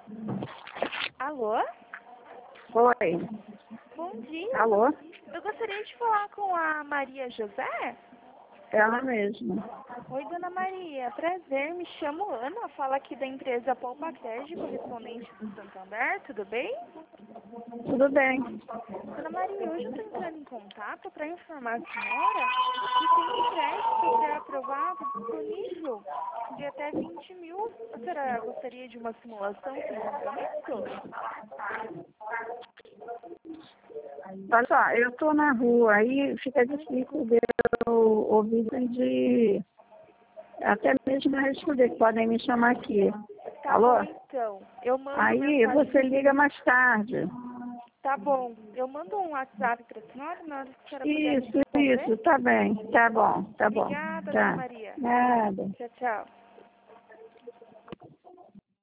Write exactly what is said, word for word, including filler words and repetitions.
Alô? Oi. Bom dia. Alô? Eu gostaria de falar com a Maria José. Ela mesma. Oi, dona Maria. Prazer, me chamo Ana. Falo aqui da empresa Poupa Crédito, correspondente do Santander. Tudo bem? Tudo bem. Dona Maria, hoje eu estou entrando em contato para informar a senhora que tem um crédito pré-aprovado disponível de até vinte mil. A senhora gostaria de uma simulação sem compromisso? Olha só, eu estou na rua, aí fica difícil de eu ouvir de... Até mesmo responder, que podem me chamar aqui. Tá Alô? bom, então. Eu mando Aí mensagem. você liga mais tarde. Tá bom. Eu mando um WhatsApp para a senhora, na hora que a senhora puder me Isso, responder. isso, tá bem. Tá bom, tá bom. Obrigada, dona Tá. Maria. Nada. Tchau, tchau.